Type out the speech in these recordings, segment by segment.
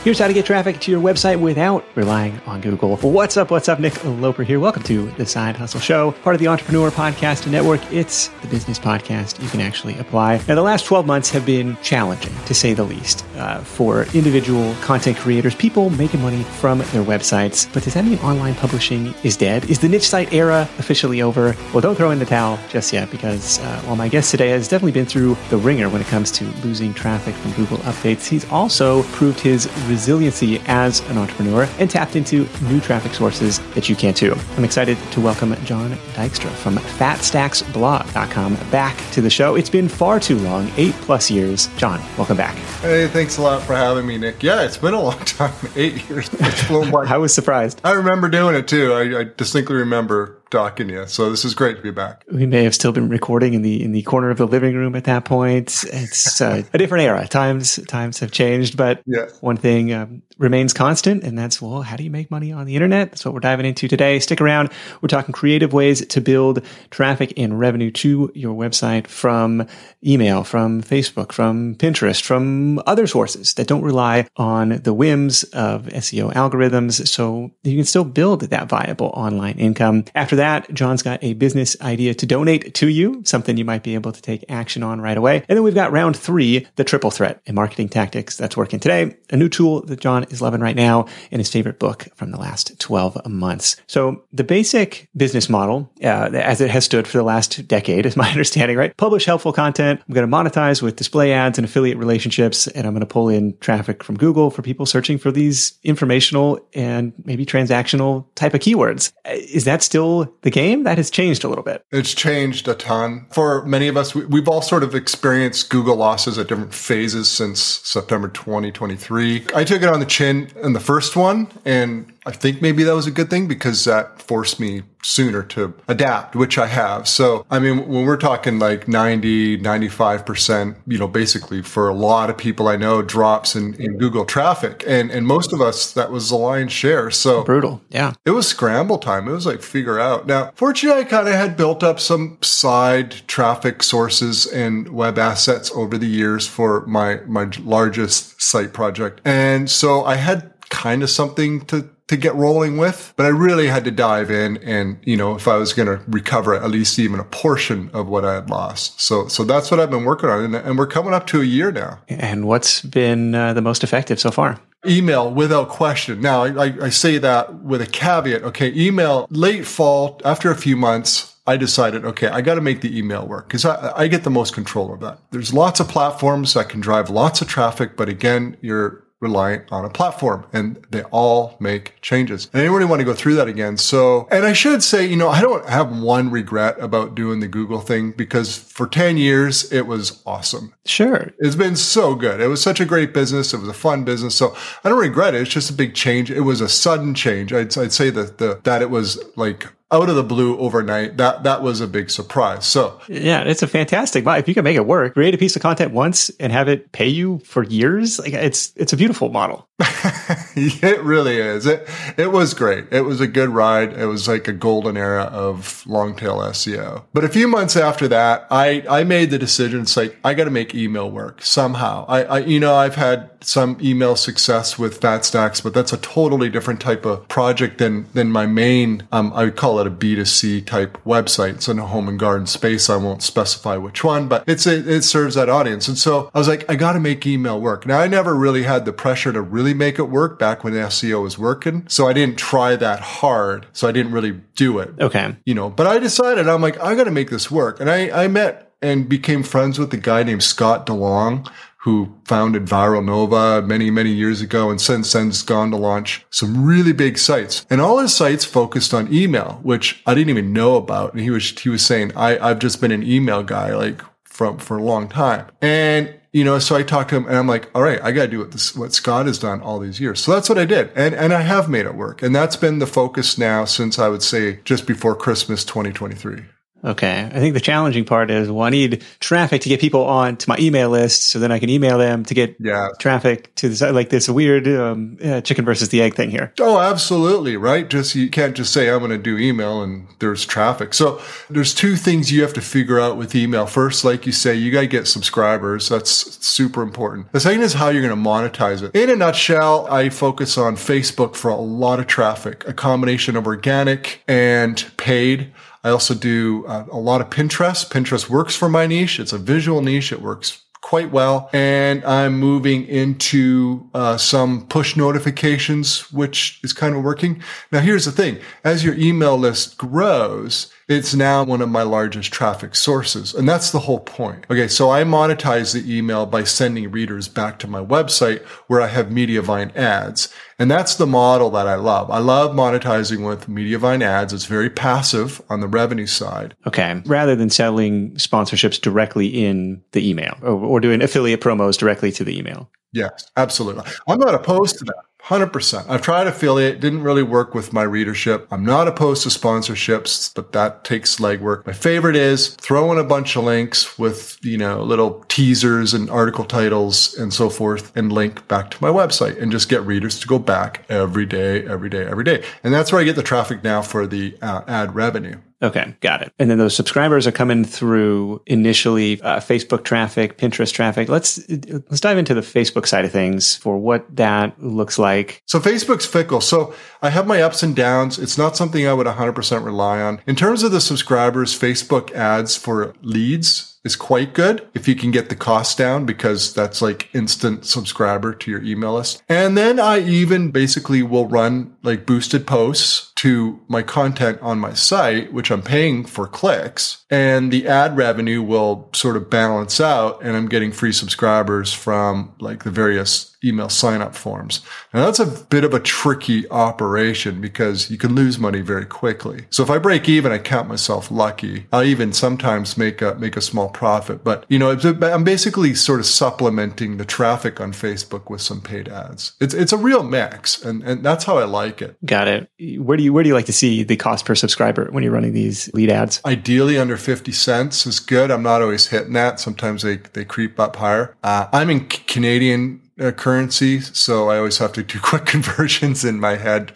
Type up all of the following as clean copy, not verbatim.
Here's how to get traffic to your website without relying on Google. What's up? Nick Loper here. Welcome to the Side Hustle Show, part of the Entrepreneur Podcast Network. It's the business podcast you can actually apply. Now, the last 12 months have been challenging, to say the least, for individual content creators, people making money from their websites. But does that mean online publishing is dead? Is the niche site era officially over? Well, don't throw in the towel just yet, because while my guest today has definitely been through the ringer when it comes to losing traffic from Google updates, he's also proved his resiliency as an entrepreneur and tapped into new traffic sources that you can too. I'm excited to welcome John Dykstra from FatStacksBlog.com back to the show. It's been far too long, 8+ years. John, welcome back. Hey, thanks a lot for having me, Nick. Yeah, it's been a long time, 8 years. It's flown by. I was surprised. I remember doing it too. I distinctly remember talking to you. So this is great to be back. We may have still been recording in the corner of the living room at that point. It's a different era. Times have changed, but one thing remains constant, and that's, well, how do you make money on the internet? That's what we're diving into today. Stick around. We're talking creative ways to build traffic and revenue to your website from email, from Facebook, from Pinterest, from other sources that don't rely on the whims of SEO algorithms, so you can still build that viable online income. After that, John's got a business idea to donate to you, something you might be able to take action on right away. And then we've got round 3, the triple threat in marketing tactics that's working today, a new tool that John is loving right now, and his favorite book from the last 12 months. So the basic business model, as it has stood for the last decade, is my understanding, right? Publish helpful content. I'm going to monetize with display ads and affiliate relationships, and I'm going to pull in traffic from Google for people searching for these informational and maybe transactional type of keywords. Is that still the game? That has changed a little bit. It's changed a ton. For many of us, we've all sort of experienced Google losses at different phases since September 2023. I took it on the chin in the first one, and I think maybe that was a good thing because that forced me sooner to adapt, which I have. So, I mean, when we're talking like 90, 95%, basically for a lot of people I know, drops in Google traffic. And most of us, that was the lion's share. So brutal. Yeah. It was scramble time. It was like figure out. Now, fortunately, I kind of had built up some side traffic sources and web assets over the years for my largest site project. And so I had kind of something to get rolling with, but I really had to dive in and, if I was going to recover at least even a portion of what I had lost. So that's what I've been working on. And we're coming up to a year now. And what's been the most effective so far? Email, without question. Now, I say that with a caveat. Okay, email, late fall, after a few months, I decided, okay, I got to make the email work because I get the most control of that. There's lots of platforms that can drive lots of traffic, but again, you're reliant on a platform and they all make changes. And I didn't really want to go through that again. So, and I should say, I don't have one regret about doing the Google thing because for 10 years, it was awesome. Sure. It's been so good. It was such a great business. It was a fun business. So I don't regret it. It's just a big change. It was a sudden change. I'd say that it was like out of the blue overnight. That was a big surprise. So yeah, it's a fantastic. If you can make it work, create a piece of content once and have it pay you for years, like it's a beautiful model. It really is. It was great. It was a good ride. It was like a golden era of long tail SEO. But a few months after that, I made the decision. It's like, I got to make email work somehow. I've had some email success with FatStacks, but that's a totally different type of project than my main, I would call it a B2C type website. It's in a home and garden space. I won't specify which one, but it serves that audience. And so I was like, I got to make email work. Now, I never really had the pressure to really make it work back when SEO was working. So I didn't try that hard. So I didn't really do it. Okay. But I decided, I'm like, I got to make this work. And I met and became friends with a guy named Scott DeLong, who founded Viral Nova many, many years ago and since then has gone to launch some really big sites. And all his sites focused on email, which I didn't even know about. And he was saying, I've just been an email guy for a long time. And so I talked to him and I'm like, all right, I got to do what Scott has done all these years. So that's what I did. And I have made it work. And that's been the focus now since I would say just before Christmas 2023. Okay. I think the challenging part is, well, I need traffic to get people on to my email list so then I can email them to get traffic to the site. Like there's a weird chicken versus the egg thing here. Oh, absolutely. Right. You can't just say, I'm going to do email and there's traffic. So there's two things you have to figure out with email. First, like you say, you got to get subscribers. That's super important. The second is how you're going to monetize it. In a nutshell, I focus on Facebook for a lot of traffic, a combination of organic and paid. I also do a lot of Pinterest. Pinterest works for my niche. It's a visual niche. It works quite well. And I'm moving into some push notifications, which is kind of working. Now, here's the thing. As your email list grows, it's now one of my largest traffic sources. And that's the whole point. Okay, so I monetize the email by sending readers back to my website where I have Mediavine ads. And that's the model that I love. I love monetizing with Mediavine ads. It's very passive on the revenue side. Okay. Rather than selling sponsorships directly in the email or doing affiliate promos directly to the email. Yes, absolutely. I'm not opposed to that. 100%. I've tried affiliate, didn't really work with my readership. I'm not opposed to sponsorships, but that takes legwork. My favorite is throw in a bunch of links with, little teasers and article titles and so forth and link back to my website and just get readers to go back every day. And that's where I get the traffic now for the ad revenue. Okay, got it. And then those subscribers are coming through initially Facebook traffic, Pinterest traffic. Let's dive into the Facebook side of things for what that looks like. So Facebook's fickle. So I have my ups and downs. It's not something I would 100% rely on. In terms of the subscribers, Facebook ads for leads is quite good if you can get the cost down, because that's like instant subscriber to your email list. And then I even basically will run like boosted posts to my content on my site, which I'm paying for clicks, and the ad revenue will sort of balance out, and I'm getting free subscribers from like the various email sign-up forms. Now that's a bit of a tricky operation because you can lose money very quickly. So if I break even, I count myself lucky. I'll even sometimes make a small profit, but I'm basically sort of supplementing the traffic on Facebook with some paid ads. It's a real mix, and that's how I like it. Got it. Where do you like to see the cost per subscriber when you're running these lead ads? Ideally under 50 cents is good. I'm not always hitting that. Sometimes they creep up higher. I'm in Canadian currency, so I always have to do quick conversions in my head,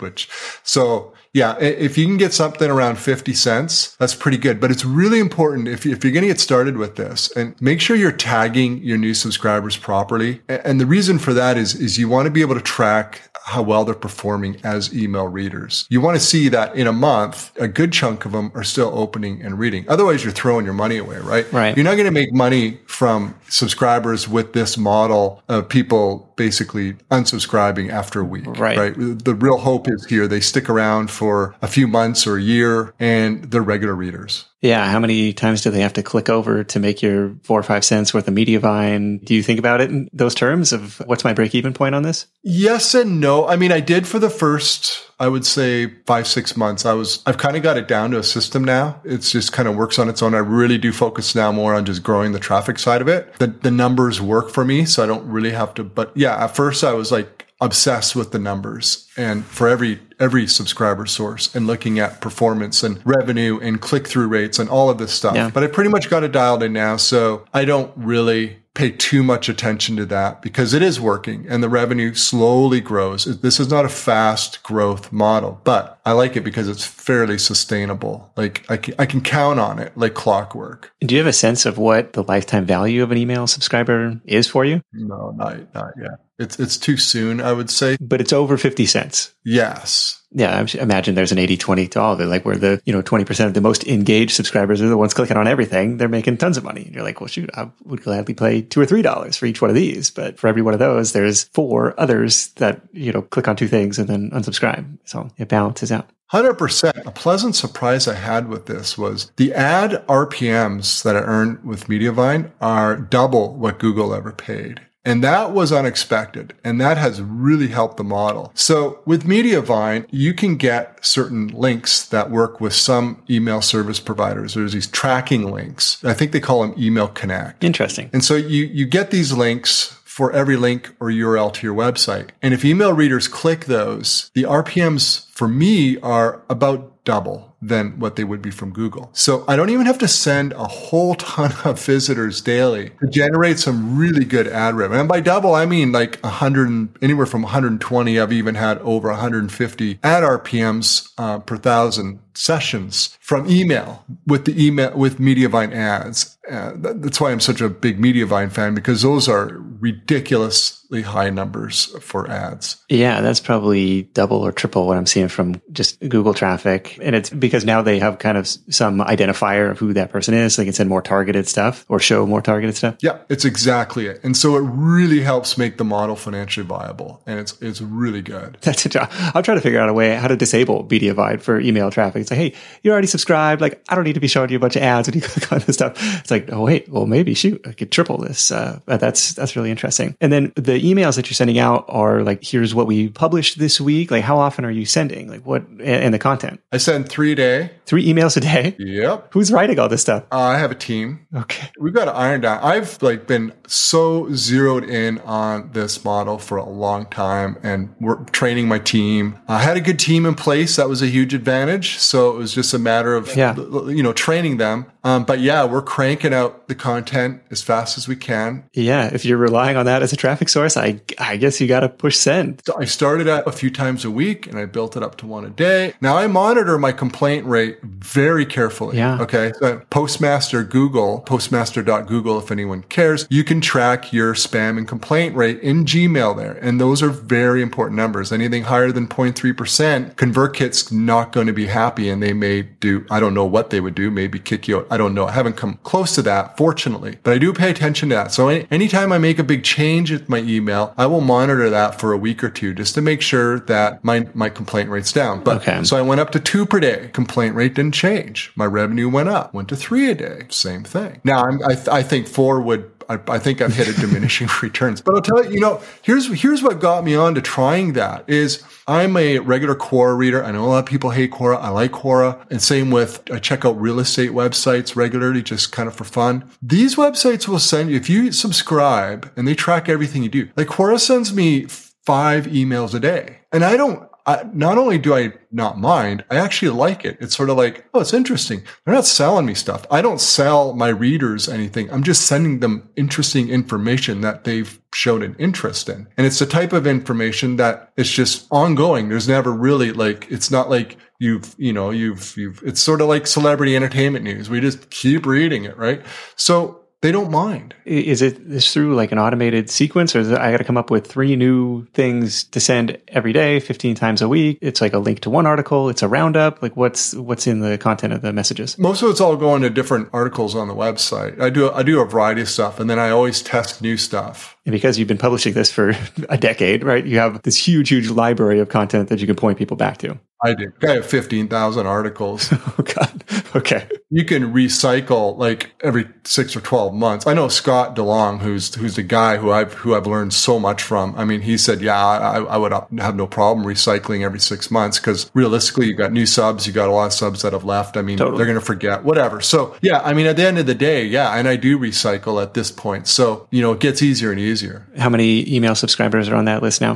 yeah, if you can get something around 50 cents, that's pretty good. But it's really important if you're going to get started with this, and make sure you're tagging your new subscribers properly. And the reason for that is you want to be able to track how well they're performing as email readers. You want to see that in a month, a good chunk of them are still opening and reading. Otherwise, you're throwing your money away, right? Right. You're not going to make money from subscribers with this model of people basically unsubscribing after a week, right? The real hope is here they stick around for a few months or a year, and they're regular readers. Yeah. How many times do they have to click over to make your 4 or 5 cents worth of Mediavine? Do you think about it in those terms of what's my break-even point on this? Yes and no. I mean, I did for the first, I would say 5-6 months. I've kind of got it down to a system now. It's just kind of works on its own. I really do focus now more on just growing the traffic side of it. The numbers work for me, so I don't really have to, but yeah, at first I was like obsessed with the numbers, and for every subscriber source, and looking at performance and revenue and click-through rates and all of this stuff. Yeah. But I pretty much got it dialed in now, so I don't really pay too much attention to that because it is working and the revenue slowly grows. This is not a fast growth model, but I like it because it's fairly sustainable. Like I can count on it like clockwork. Do you have a sense of what the lifetime value of an email subscriber is for you? No, not yet. It's too soon, I would say. But it's over 50 cents. Yes. Yeah, I imagine there's an 80-20 to all of it, like where the 20% of the most engaged subscribers are the ones clicking on everything. They're making tons of money. And you're like, well, shoot, I would gladly pay $2 or $3 for each one of these. But for every one of those, there's 4 others that, click on 2 things and then unsubscribe. So it balances out. 100%. A pleasant surprise I had with this was the ad RPMs that I earned with Mediavine are double what Google ever paid. And that was unexpected. And that has really helped the model. So with Mediavine, you can get certain links that work with some email service providers. There's these tracking links. I think they call them Email Connect. Interesting. And so you get these links for every link or URL to your website. And if email readers click those, the RPMs for me are about double. than what they would be from Google. So I don't even have to send a whole ton of visitors daily to generate some really good ad revenue. And by double, I mean like 100, anywhere from 120. I've even had over 150 ad RPMs per thousand sessions from email with Mediavine ads. That's why I'm such a big Mediavine fan, because those are ridiculously high numbers for ads. Yeah, that's probably double or triple what I'm seeing from just Google traffic. And it's because now they have kind of some identifier of who that person is. So they can send more targeted stuff or show more targeted stuff. Yeah, it's exactly it. And so it really helps make the model financially viable. And it's really good. That's a job. I'll try to figure out a way how to disable Mediavine for email traffic. It's like, hey, you're already subscribed. Like, I don't need to be showing you a bunch of ads when you click on this stuff. It's like, oh, wait, well, maybe shoot, I could triple this. That's really interesting. And then the emails that you're sending out are like, here's what we published this week. Like, how often are you sending? Like, what, and the content? I send 3 a day. 3 emails a day? Yep. Who's writing all this stuff? I have a team. Okay. We've got to iron down. I've like been so zeroed in on this model for a long time, and we're training my team. I had a good team in place. That was a huge advantage. So it was just a matter of, training them. But yeah, we're cranking out the content as fast as we can. Yeah. If you're relying on that as a traffic source, I guess you got to push send. So I started at a few times a week and I built it up to 1 a day. Now I monitor my complaint rate very carefully. Yeah. Okay. So postmaster.google, if anyone cares, you can track your spam and complaint rate in Gmail there. And those are very important numbers. Anything higher than 0.3%, ConvertKit's not going to be happy, and they may do, I don't know what they would do, maybe kick you out. I don't know. I haven't come close to that, fortunately, but I do pay attention to that. So anytime I make a big change with my email, I will monitor that for a week or two just to make sure that my complaint rate's down. But So I went up to 2 per day. Complaint rate didn't change. My revenue went up, went to 3 a day. Same thing. Now I think 4 would, I think I've hit a diminishing returns. But I'll tell you, here's what got me on to trying that is I'm a regular Quora reader. I know a lot of people hate Quora. I like Quora. And same with, I check out real estate websites regularly, just kind of for fun. These websites will send you, if you subscribe and they track everything you do, like Quora sends me 5 emails a day. And not only do I not mind, I actually like it. It's sort of like, oh, it's interesting. They're not selling me stuff. I don't sell my readers anything. I'm just sending them interesting information that they've shown an interest in. And it's the type of information that it's just ongoing. There's never really it's not like it's sort of like celebrity entertainment news. We just keep reading it, right? So they don't mind. Is this through like an automated sequence, or is I got to come up with 3 new things to send every day, 15 times a week? It's like a link to one article. It's a roundup. Like what's in the content of the messages? Most of it's all going to different articles on the website. I do a variety of stuff, and then I always test new stuff. And because you've been publishing this for a decade, right? You have this huge library of content that you can point people back to. I do. I have 15,000 articles. Oh, God. Okay. You can recycle like every 6 or 12 months. I know Scott DeLong, who's the guy who I've learned so much from. I mean, he said, yeah, I would have no problem recycling every 6 months, because realistically, you got new subs, you got a lot of subs that have left. I mean, They're going to forget, whatever. So yeah, I mean, at the end of the day, yeah, and I do recycle at this point. So, it gets easier and easier. How many email subscribers are on that list now?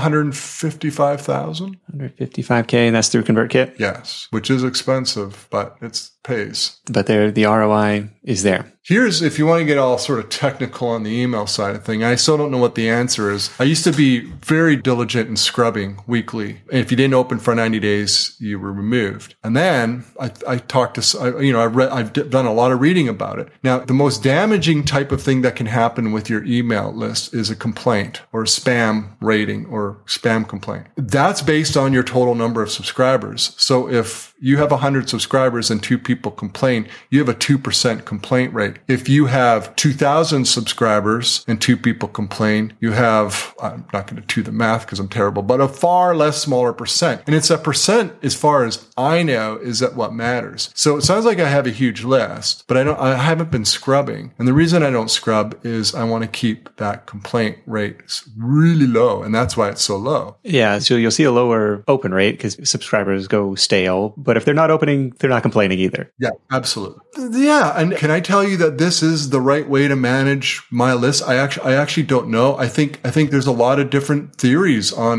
155,000. 155K. And that's through ConvertKit? Yes, which is expensive, but it pays. But the ROI is there. Here's, if you want to get all sort of technical on the email side of thing, I still don't know what the answer is. I used to be very diligent in scrubbing weekly. And if you didn't open for 90 days, you were removed. And then I talked to, I've done a lot of reading about it. Now, the most damaging type of thing that can happen with your email list is a complaint or a spam rating or spam complaint. That's based on your total number of subscribers. So if you have 100 subscribers and 2 people complain, you have a 2% complaint rate. If you have 2,000 subscribers and 2 people complain, you have, I'm not going to do the math because I'm terrible, but a far less smaller percent. And it's a percent, as far as I know, is that what matters. So it sounds like I have a huge list, but I haven't been scrubbing. And the reason I don't scrub is I want to keep that complaint rate really low. And that's why it's so low. Yeah. So you'll see a lower open rate because subscribers go stale. But if they're not opening, they're not complaining either. Yeah, absolutely. Yeah. And can I tell you that this is the right way to manage my list? I actually don't know. I think there's a lot of different theories on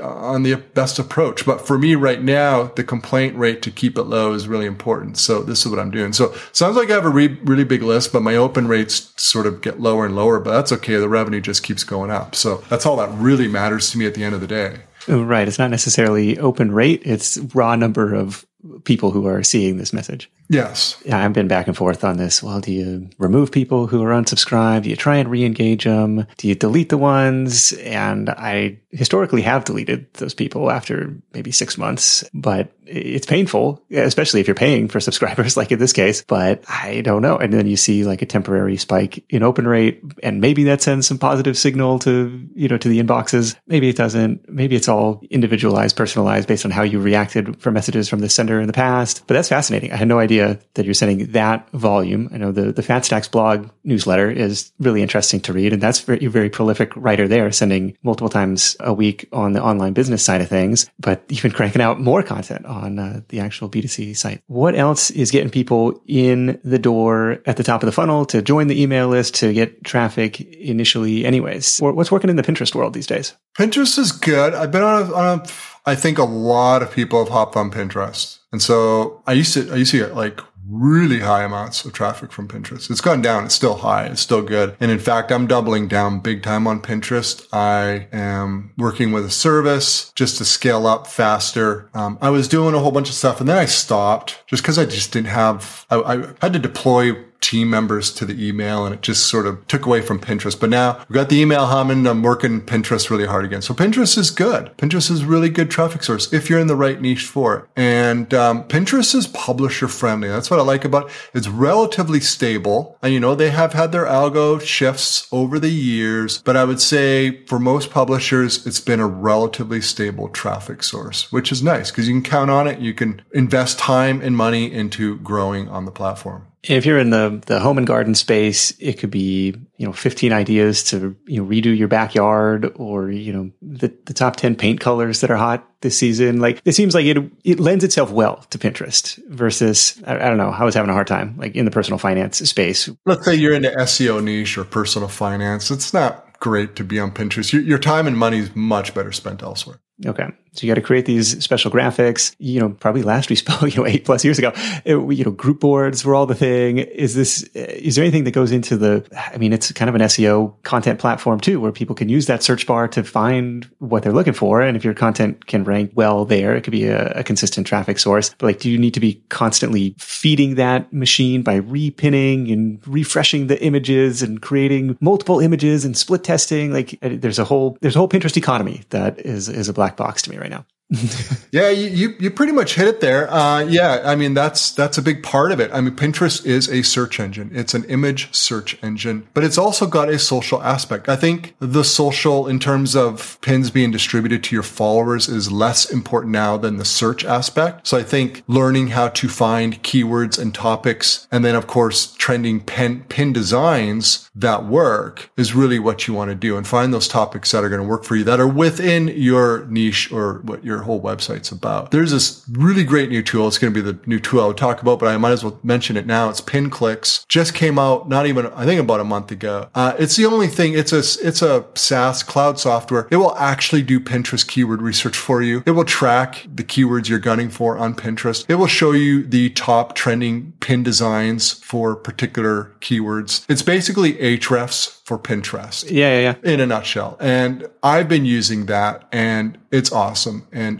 on the best approach. But for me right now, the complaint rate to keep it low is really important. So this is what I'm doing. So sounds like I have a really big list, but my open rates sort of get lower and lower, but that's okay. The revenue just keeps going up. So that's all that really matters to me at the end of the day. Right. It's not necessarily open rate. It's raw number of people who are seeing this message. Yes. Yeah, I've been back and forth on this. Well, do you remove people who are unsubscribed? Do you try and re-engage them? Do you delete the ones? And I historically have deleted those people after maybe 6 months, but it's painful, especially if you're paying for subscribers, like in this case, but I don't know. And then you see like a temporary spike in open rate, and maybe that sends some positive signal to, to the inboxes. Maybe it doesn't. Maybe it's all individualized, personalized based on how you reacted for messages from the sender in the past. But that's fascinating. I had no idea that you're sending that volume. I know the FatStacks blog newsletter is really interesting to read, and that's you're a very prolific writer there, sending multiple times a week on the online business side of things, but you've been cranking out more content on the actual B2C site. What else is getting people in the door at the top of the funnel to join the email list to get traffic initially anyways? What's working in the Pinterest world these days? Pinterest is good. I've been I think a lot of people have hopped on Pinterest. And so I used to get like really high amounts of traffic from Pinterest. It's gone down. It's still high. It's still good. And in fact, I'm doubling down big time on Pinterest. I am working with a service just to scale up faster. I was doing a whole bunch of stuff and then I stopped just because I just didn't have, I had to deploy team members to the email and it just sort of took away from Pinterest. But now we've got the email humming. I'm working Pinterest really hard again. So Pinterest is good. Pinterest is a really good traffic source if you're in the right niche for it. And Pinterest is publisher friendly. That's what I like about it. It's relatively stable. And they have had their algo shifts over the years, but I would say for most publishers, it's been a relatively stable traffic source, which is nice because you can count on it. You can invest time and money into growing on the platform. If you're in the home and garden space, it could be, 15 ideas to, redo your backyard or, the top 10 paint colors that are hot this season. Like it seems like it lends itself well to Pinterest versus, I don't know, I was having a hard time like in the personal finance space. Let's say you're into SEO niche or personal finance. It's not great to be on Pinterest. Your time and money is much better spent elsewhere. Okay. So you got to create these special graphics. Probably last we spoke, 8+ years ago, group boards were all the thing. Is there anything that goes into it's kind of an SEO content platform too, where people can use that search bar to find what they're looking for. And if your content can rank well there, it could be a consistent traffic source. But do you need to be constantly feeding that machine by repinning and refreshing the images and creating multiple images and split testing? Like there's a whole Pinterest economy that is a black box to me right now. Yeah, you pretty much hit it there. That's a big part of it. Pinterest is a search engine. It's an image search engine, but it's also got a social aspect. I think the social in terms of pins being distributed to your followers is less important now than the search aspect. So I think learning how to find keywords and topics, and then of course trending pin designs that work is really what you want to do, and find those topics that are going to work for you, that are within your niche or what your whole website's about. There's this really great new tool. It's going to be the new tool I'll talk about, but I might as well mention it now. It's PinClicks. Just came out, I think about a month ago. It's the only thing. It's a SaaS cloud software. It will actually do Pinterest keyword research for you. It will track the keywords you're gunning for on Pinterest. It will show you the top trending pin designs for particular keywords. It's basically Ahrefs for Pinterest. Yeah. In a nutshell. And I've been using that and it's awesome. And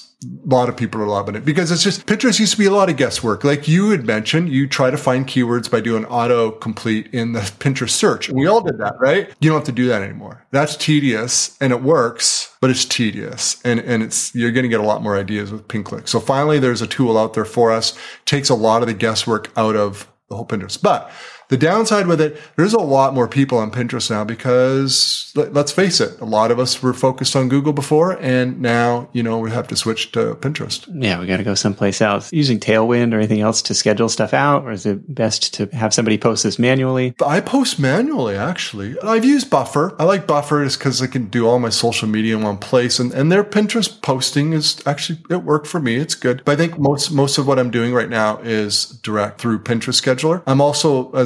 a lot of people are loving it because Pinterest used to be a lot of guesswork. Like you had mentioned, you try to find keywords by doing autocomplete in the Pinterest search. And we all did that, right? You don't have to do that anymore. That's tedious and it works, but it's tedious. And you're going to get a lot more ideas with PinClicks. So finally, there's a tool out there for us. Takes a lot of the guesswork out of the whole Pinterest. But the downside with it, there's a lot more people on Pinterest now because let's face it, a lot of us were focused on Google before and now, we have to switch to Pinterest. Yeah, we got to go someplace else. Using Tailwind or anything else to schedule stuff out, or is it best to have somebody post this manually? I post manually, actually. I've used Buffer. I like Buffer just because I can do all my social media in one place and their Pinterest posting is actually, it worked for me. It's good. But I think most of what I'm doing right now is direct through Pinterest Scheduler. I'm also, as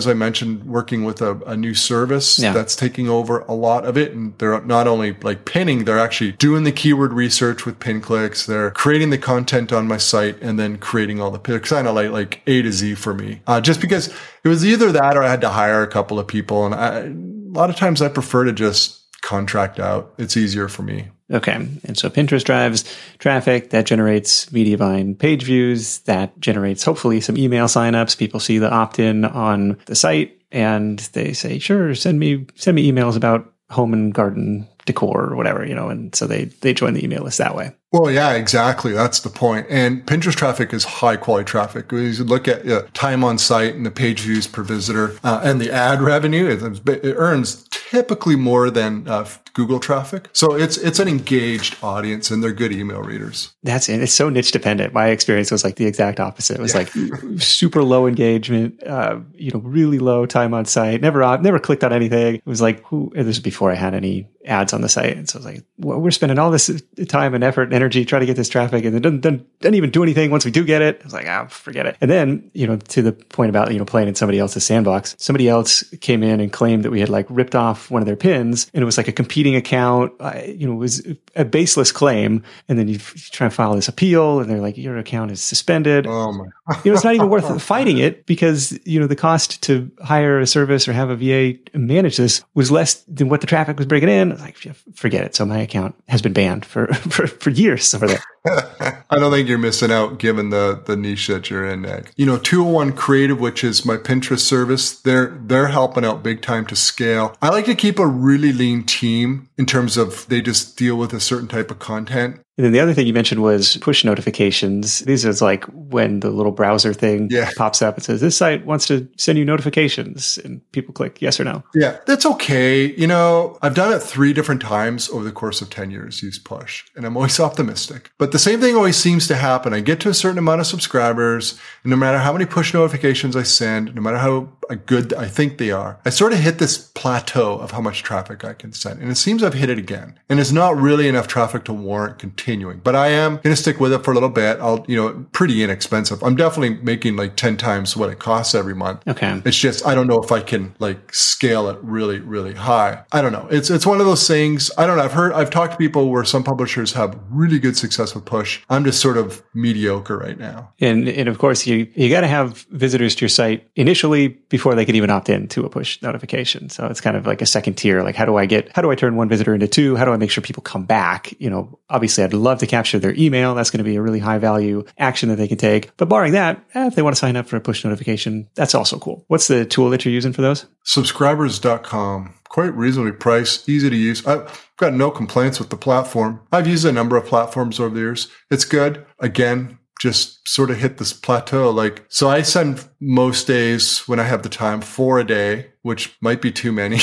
I mentioned, working with a new service that's taking over a lot of it. And they're not only like pinning, they're actually doing the keyword research with pin clicks. They're creating the content on my site and then creating all the picks, kind of like A to Z for me. Just because it was either that or I had to hire a couple of people. And a lot of times I prefer to just contract out. It's easier for me. Okay. And so Pinterest drives traffic that generates Mediavine page views, that generates hopefully some email signups. People see the opt-in on the site and they say, sure, send me emails about home and garden decor or whatever, and so they join the email list that way. Well, yeah, exactly. That's the point. And Pinterest traffic is high quality traffic. When you look at time on site and the page views per visitor and the ad revenue, it earns typically more than Google traffic. So it's an engaged audience and they're good email readers. That's it. It's so niche dependent. My experience was like the exact opposite. It was like super low engagement, really low time on site. Never clicked on anything. It was like, this was before I had any ads on the site. And so I was like, well, we're spending all this time and effort and energy trying to get this traffic and it doesn't even do anything once we do get it. I was like, forget it. And then, to the point about, playing in somebody else's sandbox, somebody else came in and claimed that we had like ripped off one of their pins and it was like a competing account. It was a baseless claim. And then you try to file this appeal and they're like, your account is suspended. Oh my. It's not even worth fighting it because, the cost to hire a service or have a VA manage this was less than what the traffic was bringing in. I was like, forget it. So my account has been banned for years over there. I don't think you're missing out given the niche that you're in, Nick. 201 Creative, which is my Pinterest service, they're helping out big time to scale. I like to keep a really lean team in terms of they just deal with a certain type of content. And then the other thing you mentioned was push notifications. These is like when the little browser thing pops up and says, this site wants to send you notifications and people click yes or no. Yeah, that's okay. I've done it 3 different times over the course of 10 years, use push, and I'm always optimistic. But the same thing always seems to happen. I get to a certain amount of subscribers, and no matter how many push notifications I send, no matter how good I think they are, I sort of hit this plateau of how much traffic I can send. And it seems I've hit it again. And it's not really enough traffic to warrant continuing. But I am going to stick with it for a little bit. Pretty inexpensive. I'm definitely making like 10 times what it costs every month. Okay. It's just, I don't know if I can like scale it really, really high. I don't know. It's one of those things. I don't know. I've talked to people where some publishers have really good success with push. I'm just sort of mediocre right now. And of course you got to have visitors to your site initially before they could even opt in to a push notification. So it's kind of like a second tier. Like how do I turn one visitor into 2? How do I make sure people come back? Obviously I'd love to capture their email. That's going to be a really high value action that they can take. But barring that, if they want to sign up for a push notification, that's also cool. What's the tool that you're using for those? Subscribers.com. Quite reasonably priced, easy to use. I've got no complaints with the platform. I've used a number of platforms over the years. It's good. Again, just sort of hit this plateau. So I send most days when I have the time 4 a day, which might be too many.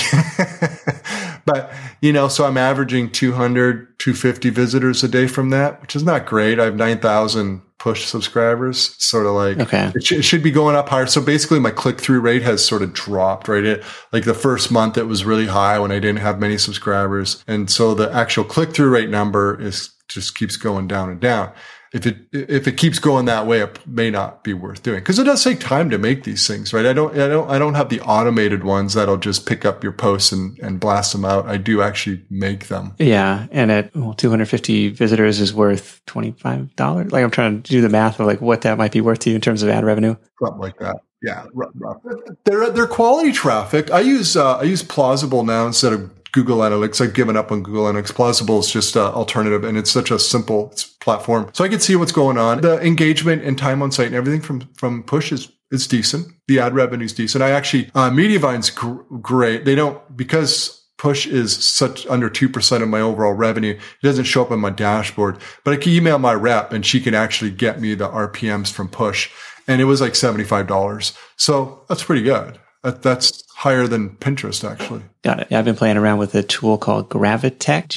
But, so I'm averaging 200, 250 visitors a day from that, which is not great. I have 9,000 push subscribers, sort of like, okay. It should be going up higher. So basically my click-through rate has sort of dropped, right? Like the first month it was really high when I didn't have many subscribers. And so the actual click-through rate number just keeps going down and down. If it keeps going that way, it may not be worth doing because it does take time to make these things, right? I don't have the automated ones that'll just pick up your posts and blast them out. I do actually make them. Yeah, and at 250 visitors is worth $25. Like I'm trying to do the math of like what that might be worth to you in terms of ad revenue. Something like that. Yeah, they're quality traffic. I use Plausible now instead of Google Analytics. I've given up on Google Analytics. Plausible is just an alternative, and it's such a simple platform. So I can see what's going on. The engagement and time on site and everything from push is decent. The ad revenue is decent. I actually, Mediavine's great. They don't, because push is such under 2% of my overall revenue, it doesn't show up on my dashboard, but I can email my rep and she can actually get me the RPMs from push. And it was like $75. So that's pretty good. That's higher than Pinterest, actually. Got it. Yeah, I've been playing around with a tool called Gravitech,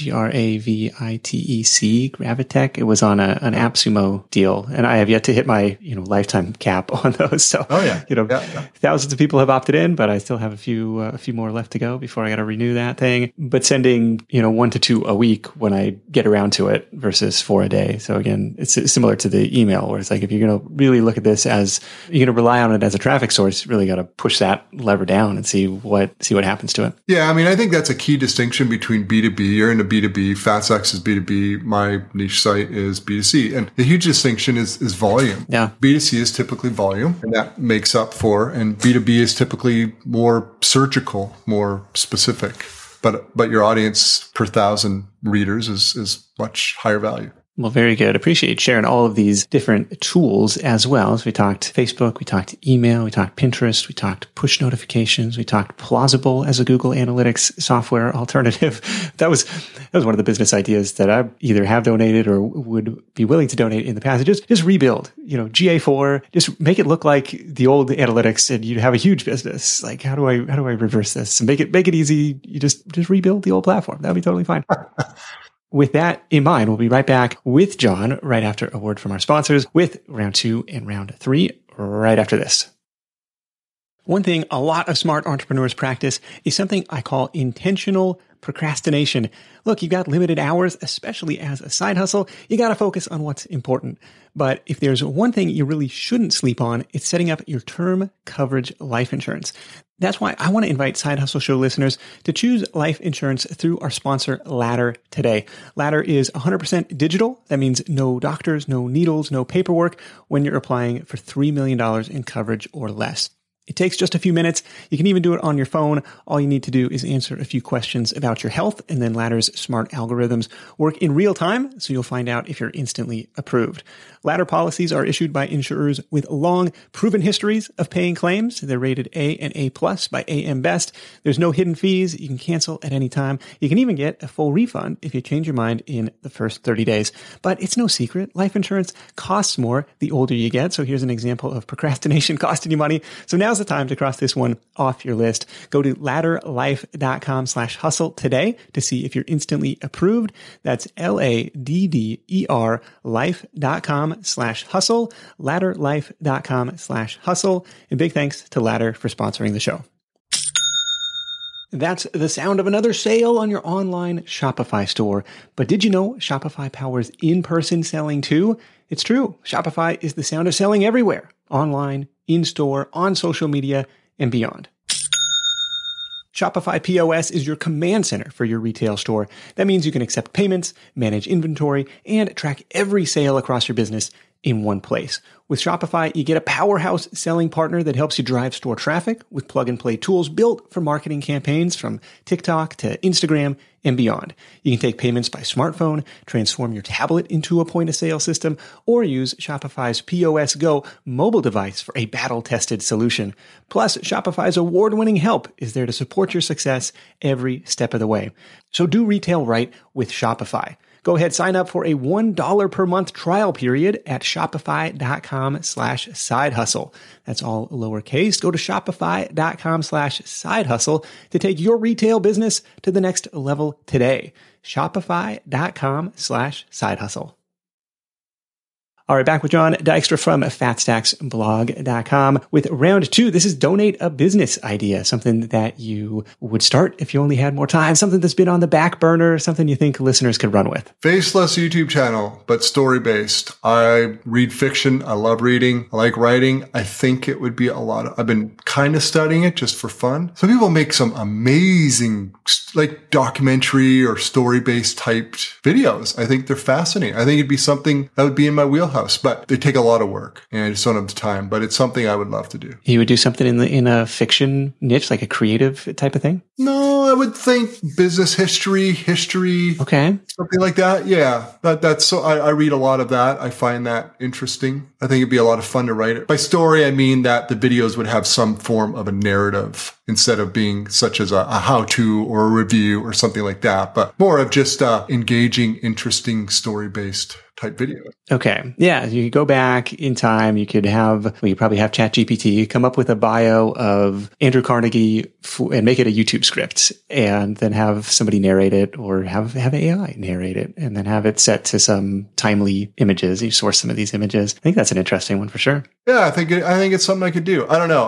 Gravitec. Gravitech. It was on an AppSumo deal, and I have yet to hit my lifetime cap on those. So, thousands of people have opted in, but I still have a few more left to go before I got to renew that thing. But sending 1 to 2 a week when I get around to it versus 4 a day. So again, it's similar to the email, where it's like if you're going to really look at this as you're going to rely on it as a traffic source, really got to push that lever down and see what happens to it. Yeah, I mean, I think that's a key distinction between B2B. You're into B2B, FatStax is B2B, my niche site is B2C. And the huge distinction is volume. Yeah. B2C is typically volume, and that makes up for, and B2B is typically more surgical, more specific. But your audience per 1,000 readers is much higher value. Well, very good. Appreciate sharing all of these different tools as well. So we talked Facebook, we talked email, we talked Pinterest, we talked push notifications, we talked Plausible as a Google Analytics software alternative. That was one of the business ideas that I either have donated or would be willing to donate in the past. Just rebuild, GA4, just make it look like the old analytics, and you'd have a huge business. Like, how do I reverse this and make it easy? You just rebuild the old platform. That'd be totally fine. With that in mind, we'll be right back with John right after a word from our sponsors with round 2 and round 3 right after this. One thing a lot of smart entrepreneurs practice is something I call intentional procrastination. Look, you've got limited hours, especially as a side hustle. You got to focus on what's important. But if there's one thing you really shouldn't sleep on, it's setting up your term coverage life insurance. That's why I want to invite Side Hustle Show listeners to choose life insurance through our sponsor, Ladder, today. Ladder is 100% digital. That means no doctors, no needles, no paperwork when you're applying for $3 million in coverage or less. It takes just a few minutes. You can even do it on your phone. All you need to do is answer a few questions about your health, and then Ladder's smart algorithms work in real time, so you'll find out if you're instantly approved. Ladder policies are issued by insurers with long, proven histories of paying claims. They're rated A and A+ by AM Best. There's no hidden fees. You can cancel at any time. You can even get a full refund if you change your mind in the first 30 days. But it's no secret. Life insurance costs more the older you get. So here's an example of procrastination costing you money. So now's the time to cross this one off your list. Go to ladderlife.com/hustle today to see if you're instantly approved. That's LADDER life.com/hustle, ladderlife.com/hustle. And big thanks to Ladder for sponsoring the show. That's the sound of another sale on your online Shopify store. But did you know Shopify powers in-person selling too? It's true. Shopify is the sound of selling everywhere. Online, in-store, on social media, and beyond. Shopify POS is your command center for your retail store. That means you can accept payments, manage inventory, and track every sale across your business in one place. With Shopify, you get a powerhouse selling partner that helps you drive store traffic with plug-and-play tools built for marketing campaigns from TikTok to Instagram and beyond. You can take payments by smartphone, transform your tablet into a point-of-sale system, or use Shopify's POS Go mobile device for a battle-tested solution. Plus, Shopify's award-winning help is there to support your success every step of the way. So do retail right with Shopify. Go ahead, sign up for a $1 per month trial period at shopify.com/sidehustle. That's all lowercase. Go to shopify.com/sidehustle to take your retail business to the next level today. Shopify.com/sidehustle. All right, back with John Dykstra from FatStacksBlog.com with round 2. This is donate a business idea, something that you would start if you only had more time, something that's been on the back burner, something you think listeners could run with. Faceless YouTube channel, but story-based. I read fiction. I love reading. I like writing. I think it would be I've been kind of studying it just for fun. Some people make some amazing, like documentary or story-based typed videos. I think they're fascinating. I think it'd be something that would be in my wheelhouse. But they take a lot of work, and I just don't have the time. But it's something I would love to do. You would do something in a fiction niche, like a creative type of thing? No, I would think business history, okay, something like that. Yeah, that's so. I read a lot of that. I find that interesting. I think it'd be a lot of fun to write it. By story, I mean that the videos would have some form of a narrative instead of being such as a how-to or a review or something like that, but more of just engaging, interesting, story-based type video. Okay. Yeah. You could go back in time. You could you probably have ChatGPT come up with a bio of Andrew Carnegie and make it a YouTube script, and then have somebody narrate it, or have AI narrate it, and then have it set to some timely images. You source some of these images. I think that's an interesting one for sure. Yeah, I think it's something I could do. I don't know.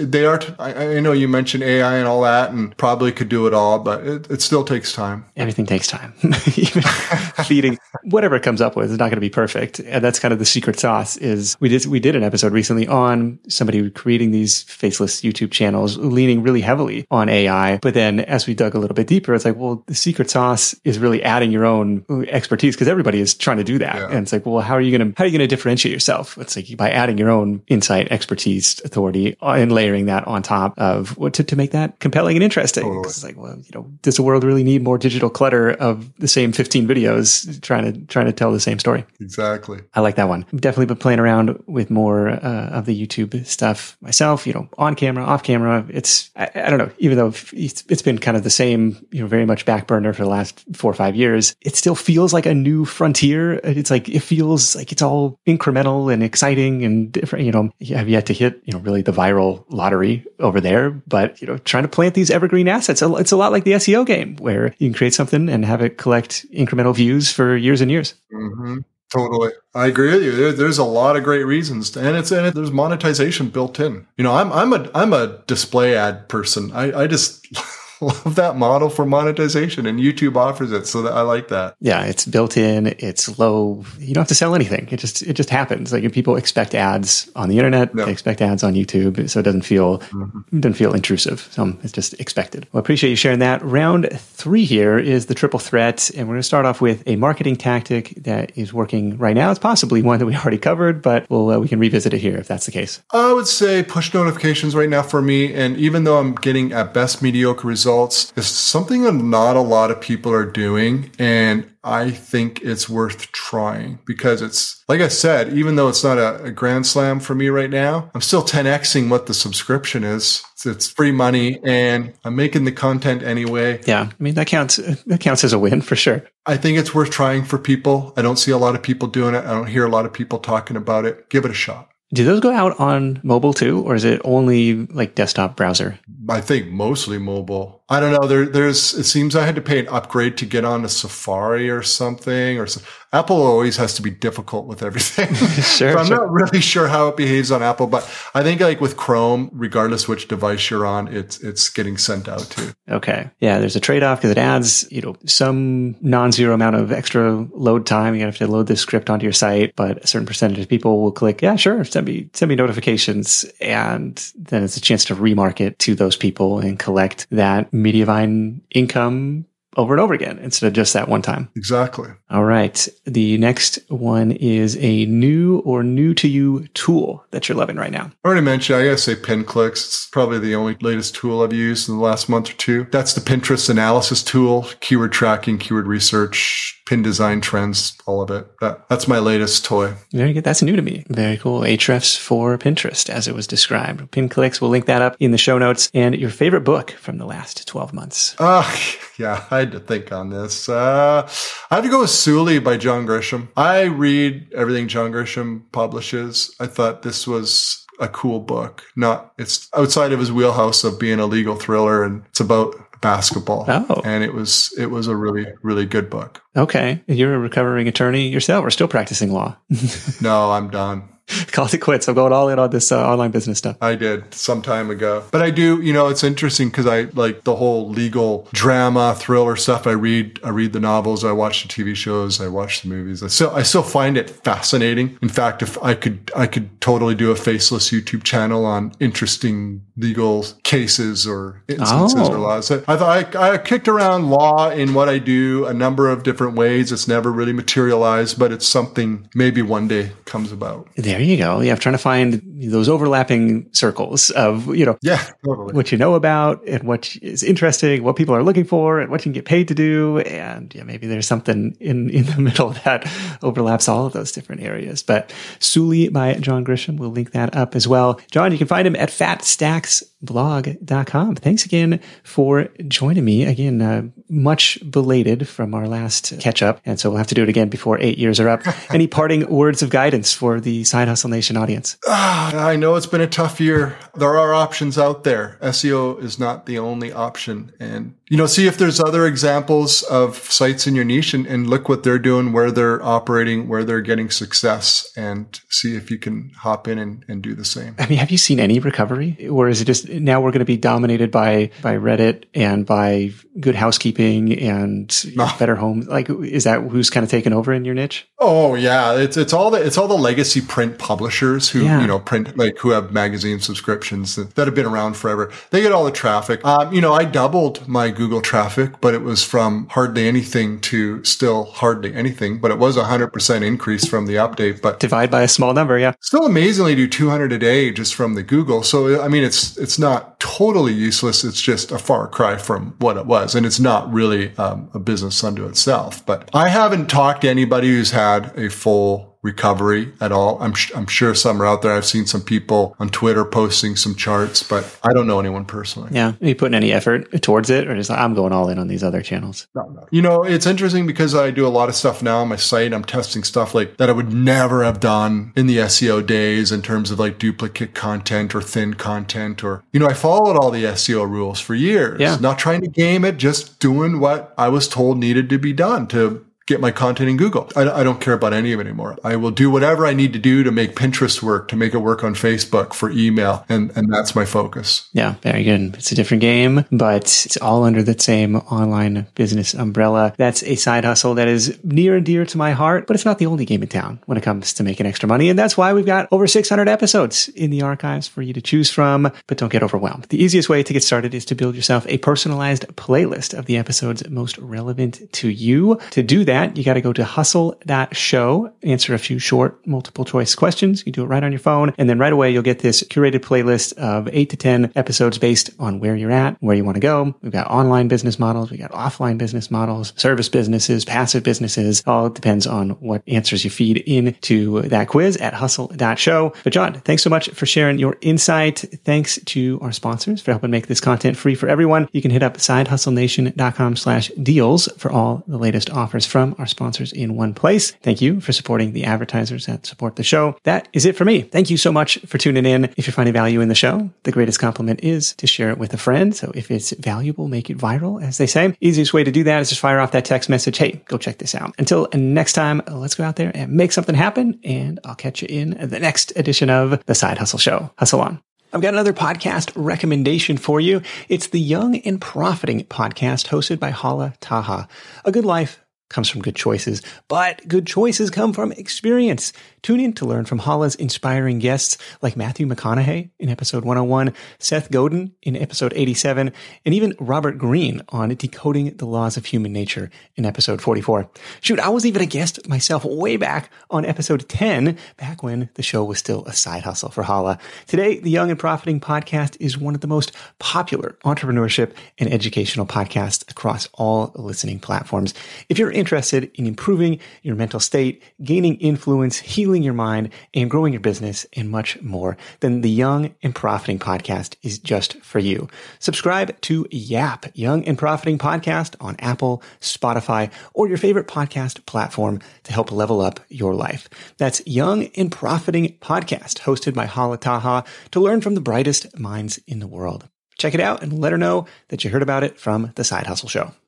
I know you mentioned AI and all that, and probably could do it all, but it still takes time. Everything takes time. Even feeding whatever it comes up with is not going to be perfect. And that's kind of the secret sauce. Is we did an episode recently on somebody creating these faceless YouTube channels, leaning really heavily on AI. But then as we dug a little bit deeper, it's like, well, the secret sauce is really adding your own expertise, because everybody is trying to do that. Yeah. And it's like, well, how are you going to differentiate yourself? It's like by adding your own insight, expertise, authority, and layering that on top of to make that compelling and interesting. Totally. It's like, well, does the world really need more digital clutter of the same 15 videos trying to tell the same story? Exactly. I like that one. I've definitely been playing around with more of the YouTube stuff myself, on camera, off camera. I don't know, even though it's been kind of the same, very much back burner for the last 4 or 5 years, it still feels like a new frontier. It's like, it feels like it's all incremental and exciting and different. You have yet to hit, really the viral lottery over there, but, trying to plant these evergreen assets. It's a lot like the SEO game, where you can create something and have it collect incremental views for years and years. Mm-hmm. Totally. I agree with you. There's a lot of great reasons, and there's monetization built in. I'm a display ad person. I just love that model for monetization, and YouTube offers it, so that I like that. Yeah, it's built in. It's low. You don't have to sell anything. It just happens. Like, people expect ads on the internet, They expect ads on YouTube, so it doesn't feel intrusive. So it's just expected. Well, I appreciate you sharing that. Round 3 here is the triple threat, and we're going to start off with a marketing tactic that is working right now. It's possibly one that we already covered, but we can revisit it here if that's the case. I would say push notifications right now for me, and even though I'm getting at best mediocre results, it's something that not a lot of people are doing, and I think it's worth trying, because it's, like I said, even though it's not a grand slam for me right now, I'm still 10xing what the subscription is. It's free money, and I'm making the content anyway. Yeah, I mean, that counts as a win for sure. I think it's worth trying for people. I don't see a lot of people doing it. I don't hear a lot of people talking about it. Give it a shot. Do those go out on mobile too, or is it only like desktop browser? I think mostly mobile. I don't know. It seems I had to pay an upgrade to get on a Safari or something. Apple always has to be difficult with everything. Sure. So I'm not really sure how it behaves on Apple, but I think like with Chrome, regardless which device you're on, it's getting sent out to. Okay. Yeah, there's a trade-off, because it adds, some non-zero amount of extra load time. You have to load this script onto your site, but a certain percentage of people will click, yeah, sure, send me notifications, and then it's a chance to remarket to those people and collect that Mediavine income over and over again instead of just that one time. Exactly. All right. The next one is a new or new to you tool that you're loving right now. I already mentioned, I gotta say PinClicks. It's probably the only latest tool I've used in the last month or two. That's the Pinterest analysis tool, keyword tracking, keyword research, pin design trends, all of it. That's my latest toy. Very good. That's new to me. Very cool. Ahrefs for Pinterest, as it was described. PinClicks, we'll link that up in the show notes. And your favorite book from the last 12 months. Yeah, I had to think on this. I have to go with Sully by John Grisham. I read everything John Grisham publishes. I thought this was a cool book. It's outside of his wheelhouse of being a legal thriller, and it's about basketball. Oh. And it was a really, really good book. Okay. You're a recovering attorney yourself, or still practicing law? No, I'm done. Called it quits. I'm going all in on this online business stuff. I did some time ago. But I do, it's interesting because I like the whole legal drama, thriller stuff. I read the novels, I watch the TV shows, I watch the movies. I still find it fascinating. In fact, if I could totally do a faceless YouTube channel on interesting legal cases or instances or laws. I thought I kicked around law in what I do a number of different ways. It's never really materialized, but it's something maybe one day comes about. There There you go. Yeah, I'm trying to find those overlapping circles of, totally. what you know about and what is interesting, what people are looking for and what you can get paid to do. And maybe there's something in the middle that overlaps all of those different areas. But Suli by John Grisham, we'll link that up as well. John, you can find him at fatstacksblog.com. Thanks again for joining me. Again, much belated from our last catch up. And so we'll have to do it again before 8 years are up. Any parting words of guidance for the Side Hustle Nation audience? I know it's been a tough year. There are options out there. SEO is not the only option. And, see if there's other examples of sites in your niche and look what they're doing, where they're operating, where they're getting success, and see if you can hop in and do the same. I mean, have you seen any recovery? Or is it just now we're going to be dominated by Reddit and by Good Housekeeping and Better Homes? Like, is that who's kind of taken over in your niche? Oh yeah. It's all the legacy print publishers who, print, like who have magazine subscriptions that have been around forever. They get all the traffic. I doubled my Google traffic, but it was from hardly anything to still hardly anything, but it was 100% increase from the update. But divide by a small number. Yeah. Still amazingly do 200 a day just from the Google. So, I mean, it's not totally useless. It's just a far cry from what it was. And it's not really a business unto itself. But I haven't talked to anybody who's had a full recovery at all. I'm sure some are out there. I've seen some people on Twitter posting some charts, but I don't know anyone personally. Yeah. Are you putting any effort towards it, or just like, I'm going all in on these other channels? No. It's interesting because I do a lot of stuff now on my site. I'm testing stuff like that I would never have done in the SEO days in terms of like duplicate content or thin content, or, I followed all the SEO rules for years, not trying to game it, just doing what I was told needed to be done to get my content in Google. I don't care about any of it anymore. I will do whatever I need to do to make Pinterest work, to make it work on Facebook for email. And that's my focus. Yeah, very good. It's a different game, but it's all under the same online business umbrella. That's a side hustle that is near and dear to my heart, but it's not the only game in town when it comes to making extra money. And that's why we've got over 600 episodes in the archives for you to choose from, but don't get overwhelmed. The easiest way to get started is to build yourself a personalized playlist of the episodes most relevant to you. To do that, you got to go to hustle.show, answer a few short multiple choice questions. You do it right on your phone. And then right away, you'll get this curated playlist of 8 to 10 episodes based on where you're at, where you want to go. We've got online business models. We got offline business models, service businesses, passive businesses. All depends on what answers you feed into that quiz at hustle.show. But John, thanks so much for sharing your insight. Thanks to our sponsors for helping make this content free for everyone. You can hit up sidehustlenation.com/deals for all the latest offers from our sponsors in one place. Thank you for supporting the advertisers that support the show. That is it for me. Thank you so much for tuning in. If you're finding value in the show, the greatest compliment is to share it with a friend. So if it's valuable, make it viral, as they say. Easiest way to do that is just fire off that text message. Hey, go check this out. Until next time, let's go out there and make something happen. And I'll catch you in the next edition of The Side Hustle Show. Hustle on. I've got another podcast recommendation for you. It's the Young and Profiting podcast hosted by Hala Taha. A good life comes from good choices, but good choices come from experience. Tune in to learn from Hala's inspiring guests like Matthew McConaughey in episode 101, Seth Godin in episode 87, and even Robert Greene on Decoding the Laws of Human Nature in episode 44. Shoot, I was even a guest myself way back on episode 10, back when the show was still a side hustle for Hala. Today, the Young and Profiting podcast is one of the most popular entrepreneurship and educational podcasts across all listening platforms. If you're interested in improving your mental state, gaining influence, healing your mind, and growing your business, and much more, then the Young and Profiting podcast is just for you. Subscribe to YAP, Young and Profiting podcast, on Apple, Spotify, or your favorite podcast platform to help level up your life. That's Young and Profiting podcast, hosted by Hala Taha, to learn from the brightest minds in the world. Check it out and let her know that you heard about it from The Side Hustle Show.